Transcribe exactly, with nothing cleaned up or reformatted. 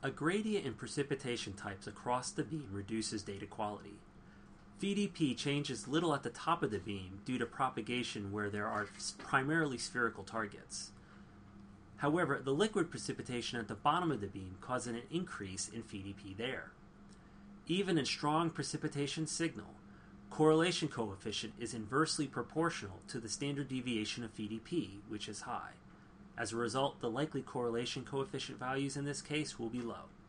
A gradient in precipitation types across the beam reduces data quality. V D P changes little at the top of the beam due to propagation where there are primarily spherical targets. However, the liquid precipitation at the bottom of the beam causes an increase in V D P there. Even in strong precipitation signal, correlation coefficient is inversely proportional to the standard deviation of V D P, which is high. As a result, the likely correlation coefficient values in this case will be low.